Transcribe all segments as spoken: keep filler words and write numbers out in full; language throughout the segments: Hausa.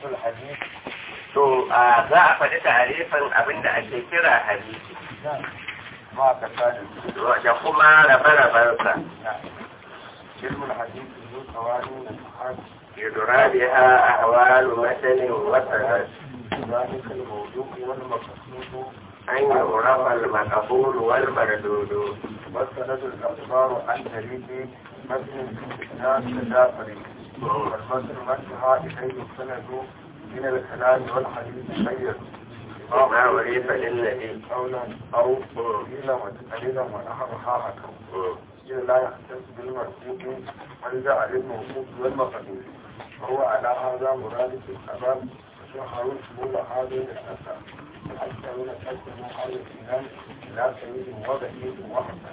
الحديث to a za a faɗi tarifin abin da ake kira hadisi ما كفاله da kuma rabe-rabensa علم الحديث ذو قوانين الصحابة yudura biha ahwalu matanin wa sanad ذلك الموضوع والمقصود an yurafa al-maqbul wal mardud والسند الأخبار عن طريق متن الإسناد التدافري والمتن منتهى إليه السند من الكلام والحديث خير ما وريف للذي قولا أو قليلا وتقليلا ونحرها حكم إذا لا يختص بالمرفوع من جعل الموصوف والمقدور وهو على هذا مراد في الشباب وشهروا شمول هذه الأسى حتى من قسموا هذا الإمام إلى سيد وبهيد وحسن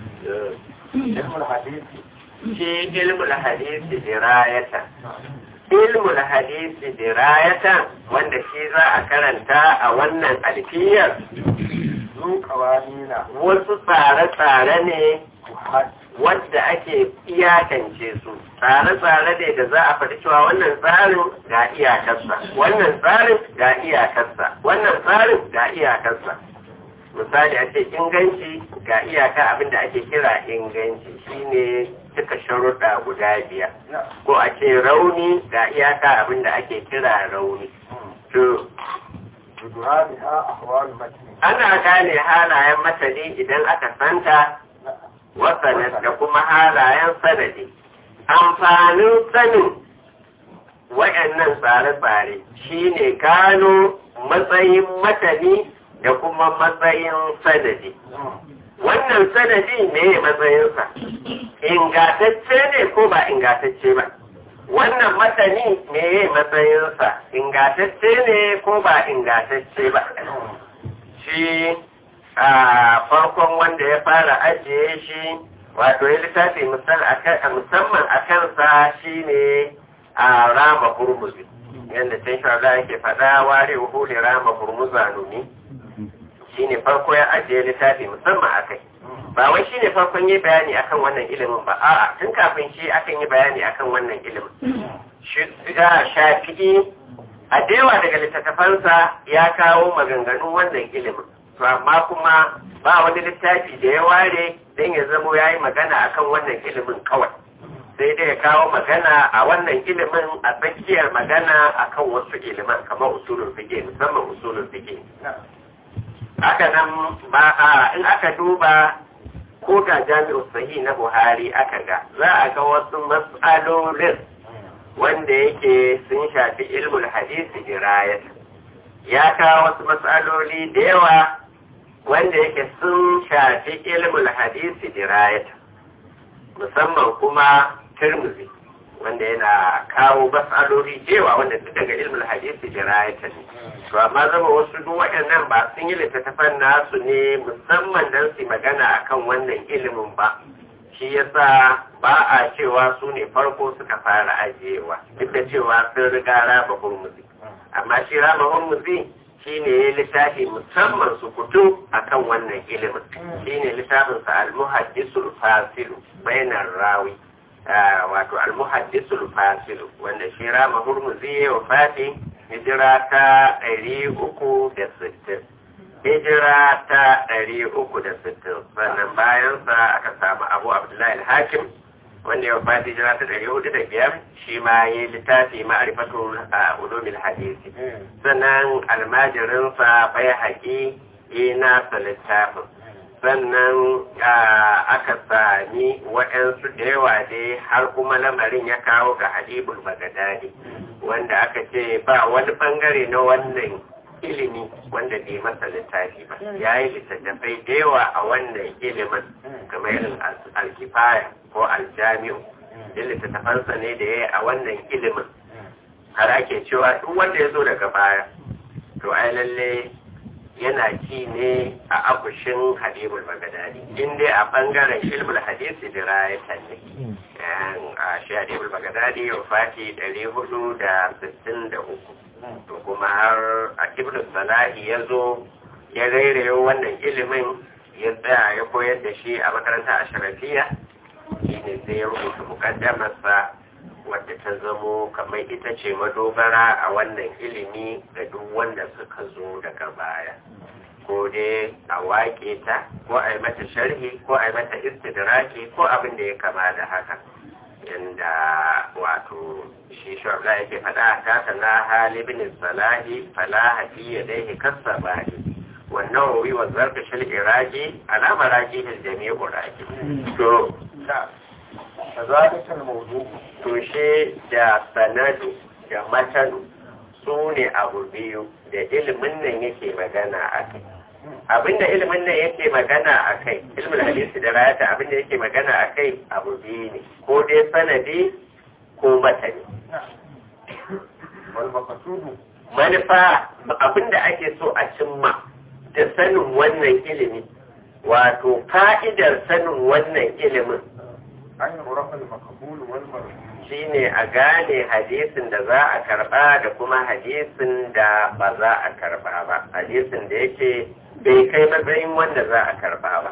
علم الحديث shi ilmul hadisi dirayata ilmul hadisi dirayata wanda shi za a karanta a wannan alfiyar ذو قوانين wasu tsare-tsare ne wadda ake iyakance su tsare-tsare ne da za a faɗi cewa wannan tsarin ga iyakarsa wannan tsarin ga iyakarsa wannan tsarin ga iyakarsa misali a ce inganci ga iyaka abinda ake kira inganci shine duka sharuɗa guda biyar ko a ce rauni ga iyaka abinda ake kira rauni to بدرانها أحوال متن ana gane halayen matani idan aka santa wasanat da kuma halayen sanadi amfanin sanin waɗannan tsare-tsare shine gano matsayin matani da kuma matsayin sanadi wannan sanadi ne matsayinsa ingantacce ne ko ba ingantacce ba wannan matani ne matsayinsa ingantacce ne ko ba ingantacce ba shi a farkon wanda ya fara ajiye shi wato ya littafi musamman a kansa shi ne a rama hurmuzi yadda can shaɗa yake faɗa ware hule rama hurmuza nuni shi ne farko ya ajiye littafi musamman a kai ba wai shi ne farkon yi bayani akan wannan ilimin ba a'a tun kafin shi akan yi bayani akan wannan ilimin shafi'i a dewa daga littattafansa ya kawo maganganun wannan ilimin to amma kuma ba wani littafi da ya ware don ya zamo ya yi magana akan wannan ilimin kawai sai dai ya kawo magana a wannan ilimin a tsakiyar magana akan wasu ilimin kamar usulul fiqh musamman usulul fiqh haka nan ba a in aka duba ko da jami'u sahih na Buhari aka ga za a ga wasu mas'alolin wanda yake sun shafi ilmul hadisi dirayat ya kawo wasu matsaloli da yawa wanda yake sun shafi ilmul hadisi dirayat musamman kuma Tirmidhi wanda yana kawo matsaloli da yawa wanda su daga ilmul hadisi dirayat ne to amma zama wasu duk waɗannan ba sun yi littattafan nasu ne musamman don su magana akan wannan ilimin ba shi yasa ba a cewa su ne farko suka fara ajiyewa duk da cewa sun riga raba hurmuzi amma shi raba hurmuzi shi ne ya littafi musamman su kutu a kan wannan ilimin shi ne littafinsa al-muhaddisul fasilu bainar rawi wato al-muhaddisul fasilu wanda shi raba hurmuzi ya wafati hijira ta ɗari uku da sittin hijira ta ɗari uku da sittin sannan bayansa aka samu abu abdullahi al-hakim wanda ya fadi hijira ta ɗari hudu da biyar shi ma yi littafi ma'arifatun a ulumil hadisi sannan almajirinsa bai haƙi yi nasa littafin sannan aka sami waɗansu da yawa dai har kuma lamarin ya kawo ga hadibul bagadadi wanda aka ce ba wani bangare na wannan ilimi wanda bai masa littafi ba ya yi littattafai da yawa a wannan ilimin kamar irin alkifaya ko aljami'u da littattafansa ne da ya yi a wannan ilimin har ake cewa duk wanda ya zo daga baya to ai lalle yana ci ne a akushin hadibul bagadadi in dai a bangaren ilmul hadisi da rayatan ne a shi hadibul bagadadi ya fati ɗari hudu da sittin da uku to kuma har a ibn salahi ya zo ya rairayo wannan ilimin ya tsaya ya koyar da shi a makaranta a sharafiya shi ne sai ya rubuta mukaddamarsa wadda ta zamo kamar ita ce madogara a wannan ilimi ga duk wanda suka zo daga baya ko dai a waƙe ta ko a yi mata sharhi ko a yi mata istidraki ko abin da ya kama da haka yanda wato shi shawara yake faɗa ta sana halibin salahi falaha fi yadayhi kasabani wannan wuri wa zarka shil iraki alama raki hil jami'u raki to kazalika al-mawdu to shi da sanadu da matanu su ne abu biyu da ilimin nan yake magana a kai abinda ilimin nan yake magana a kai ilimin hadisi da rayata abinda yake magana a kai abu biyu ne ko dai sanadi ko matani wal maqsudu manufa abinda ake so a cimma da sanin wannan ilimi wato fa'idar sanin wannan ilimin an yi urafal makabul wal marfu shine a gane hadisin da za a karba da kuma hadisin da ba za a karba ba hadisin da yake bai kai matsayin wanda za a karba ba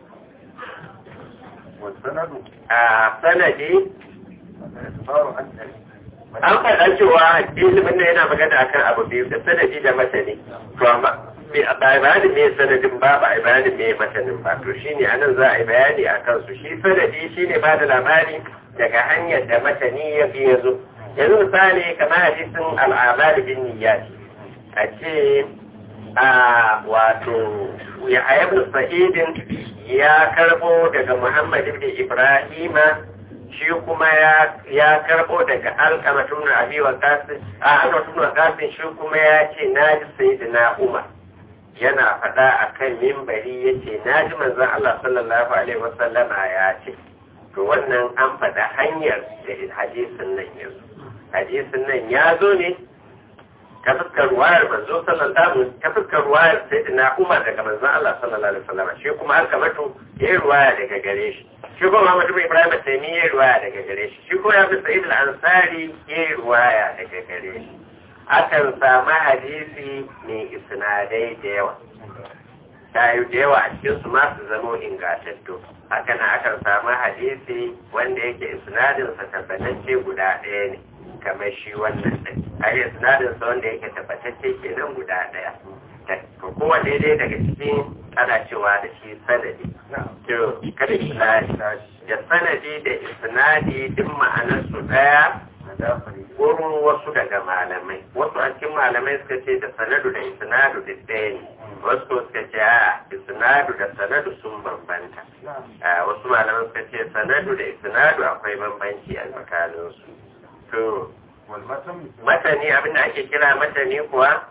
wal sanadu a sanadi faru an tare an faɗa cewa ilimin da yana magana akan abu biyu da sanadi da matani to amma ba a bayanin me sanadin ba ba a bayanin me matanin ba to shine anan za a yi bayani a kansu shi sanadi shine ba da labari daga hanyar da matani ya fi yazo yanzu misali kamar hadisin al'amal bin niyyat a ce a wato ya ayyabnu sa'idin ya karbo daga muhammad ibn ibrahima shi kuma ya karbo daga alkama tun abi wa qasim a alkama tun wa qasim shi kuma ya ce naji sayyidina umar yana faɗa a kan mimbari ya ce na ji manzan Allah sallallahu Alaihi wasallama ya ce to wannan an faɗa hanyar da hadisin nan ya zo hadisin nan ya zo ne ta fuskar ruwayar manzo sallallahu ta fuskar ruwayar sai na umar daga manzan Allah sallallahu Alaihi wasallama shi kuma an kamatu ya yi ruwaya daga gare shi shi kuma Muhammad ibn Ibrahim Taimi ya yi ruwaya daga gare shi shi kuma ya fi Sa'id al-Ansari ya yi ruwaya daga gare shi akan samu hadisi mai isnadai da yawa tayu da yawa a cikin su masu zamo ingantattu haka na akan samu hadisi wanda yake isnadinsa tabbatacce guda ɗaya ne kamar shi wannan ɗin a yi isnadinsa wanda yake tabbatacce kenan guda ɗaya to kowane dai daga cikin ana cewa da shi sanadi to kada isnadi da sanadi da isnadi duk ma'anarsu ɗaya wurin wasu daga malamai wasu a cikin malamai suka ce da sanadu da isnadu da ɗaya ne wasu suka ce a isnadu da sanadu sun bambanta wasu malamai suka ce sanadu da isnadu akwai bambanci a tsakaninsu to matani abinda ake kira matani kuwa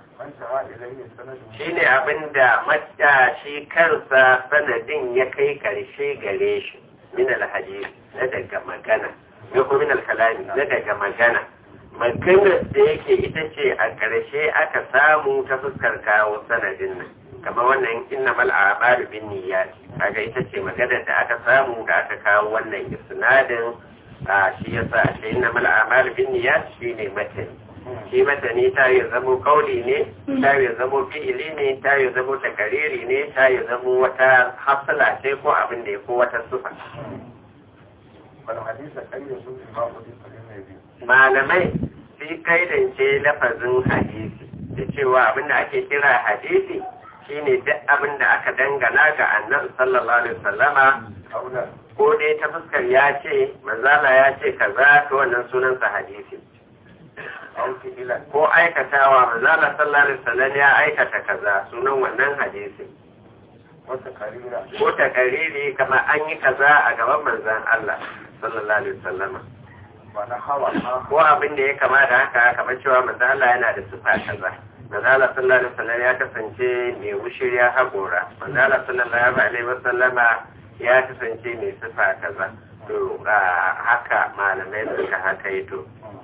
shine abinda mata shi kansa sanadin ya kai karshe gare shi min alhadisi na daga magana ya kuma min alkalami na daga magana maganar da yake ita ce a ƙarshe aka samu ta fuskar kawo sanadin nan kamar wannan inna mal a'malu bin niyyat kaga ita ce maganar da aka samu da aka kawo wannan isnadin a shi yasa shi inna mal a'malu bin niyyat shine matani shi matani ta yi zamo kauli ne ta yi zamo fi'ili ne ta yi zamo takariri ne ta yi zamo wata hafsala ce ko abin da ya ko wata sufa malamai su kaidance lafazin hadisi da cewa abinda ake kira hadisi shine duk abinda aka dangana ga annabi sallallahu alaihi wasallama ko dai ta fuskar ya ce manzala ya ce kaza to wannan sunansa hadisi ko aikatawa manzala sallallahu alaihi wasallam ya aikata kaza sunan wannan hadisi ko takariri kamar an yi kaza a gaban manzan Allah sallallahu alaihi wasallama ko abin da ya kama da haka kamar cewa manzo Allah yana da sifa kaza manzo Allah sallallahu alaihi wasallam ya kasance mai wushiriya haƙora manzo Allah sallallahu alaihi wasallama ya kasance mai sifa kaza to haka malamai suka haka ito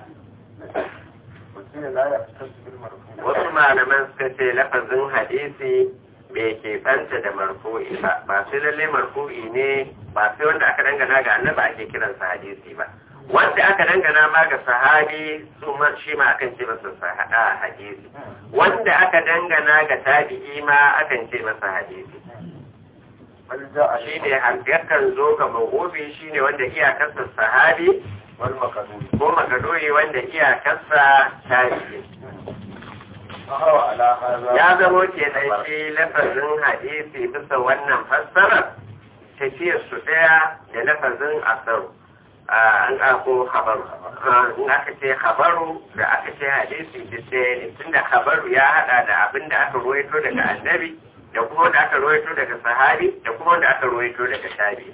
wasu malaman suka ce lafazin hadisi bai ke fanta da marfu'i ba ba sai lalle marfu'i ne ba sai wanda aka dangana ga annabi ake kiransa hadisi ba wanda aka dangana ma ga sahabi su ma shi ma akan ce masa sahada hadisi wanda aka dangana ga tabi'i ma akan ce masa hadisi shi ne yakan zo ga mawubi shi ne wanda iyakarsa sahabi wal makaduri ko makaduri wanda iyakarsa tabi'i hawa ala hadha ya zamo ke da shi lafazin hadisi bisa wannan fassarar tafiyar su daya da lafazin asaru an ako habaru in aka ce habaru da aka ce hadisi duk ɗaya ne tunda habaru ya hada da abin da aka ruwaito daga annabi da kuma wanda aka ruwaito daga sahabi da kuma wanda aka ruwaito daga tabi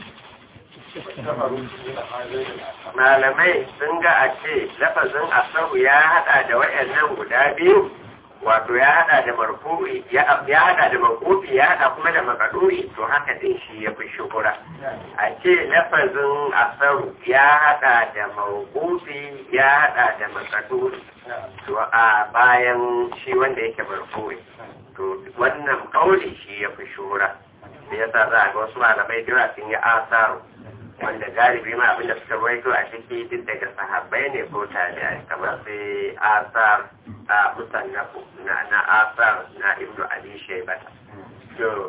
malamai sun ga a ce lafazin asaru ya hada da wayannan guda biyu wato ya hada da marfu'i ya hada da marfu'i ya hada kuma da makaduri to haka din shi ya fi shuhura a ce lafazin asaru ya hada da marfu'i ya hada da makaduri to a bayan shi wanda yake marfu'i to wannan kauli shi ya fi shuhura da yasa za a ga wasu malamai da yawa sun yi asaru wanda galibi ma abinda suka rawaito a ciki duk daga sahabbai ne ko tabi'ai kamar sai asar a musannafu na na asar na ibnu abi shayba to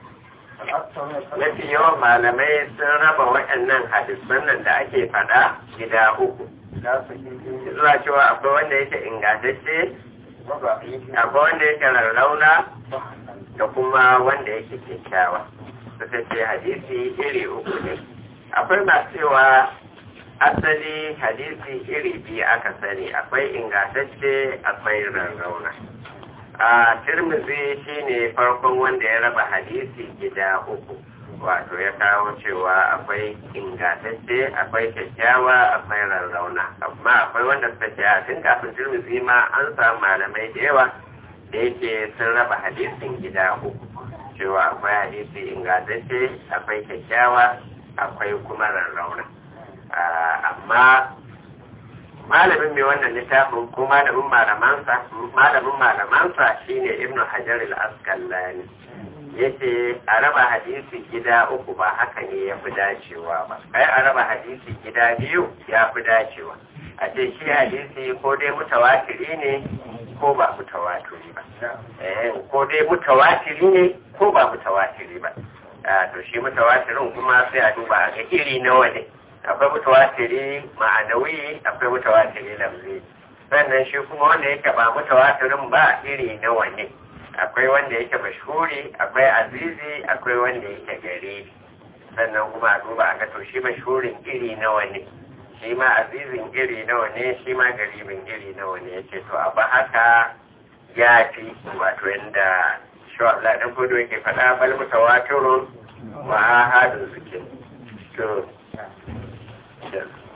mafi yawan malamai sun raba waɗannan hadisan nan da ake faɗa gida uku zuwa cewa akwai wanda yake ingantacce akwai wanda yake rarrauna da kuma wanda yake kyakkyawa suka ce hadisi iri uku ne akwai masu cewa asali hadisi iri biyu aka sani akwai ingantacce akwai rarrauna a tirmidhi shine farkon wanda ya raba hadisi gida uku wato ya kawo cewa akwai ingantacce akwai kyakkyawa akwai rarrauna amma akwai wanda suka ce a tun kafin tirmidhi ma an samu malamai da yawa da yake sun raba hadisin gida uku cewa akwai hadisi ingantacce akwai kyakkyawa akwai kuma rarrauna amma malamin mai wannan littafin ko malamin malamansa malamin malamansa shine ibnu hajar al-asqalani yace a raba hadisi gida uku ba haka ne ya fi dacewa ba kai a raba hadisi gida biyu ya fi dacewa a ce shi hadisi ko dai mutawatiri ne ko ba mutawatiri ba eh ko dai mutawatiri ne ko ba mutawatiri ba to shi mutawatirin kuma sai a duba a ga iri nawa ne akwai mutawatiri ma'anawi akwai mutawatiri lafzi sannan shi kuma wanda yake ba mutawatirin ba iri nawa ne akwai wanda yake mashhuri akwai azizi akwai wanda yake gari sannan kuma a duba a ga to shi mashhurin iri nawa ne shi ma azizin iri nawa ne shi ma garibin iri nawa ne yace to a ba haka ya fi wato yanda Allah dan gudu yake faɗa bal mutawatirun wa ahadun zikin to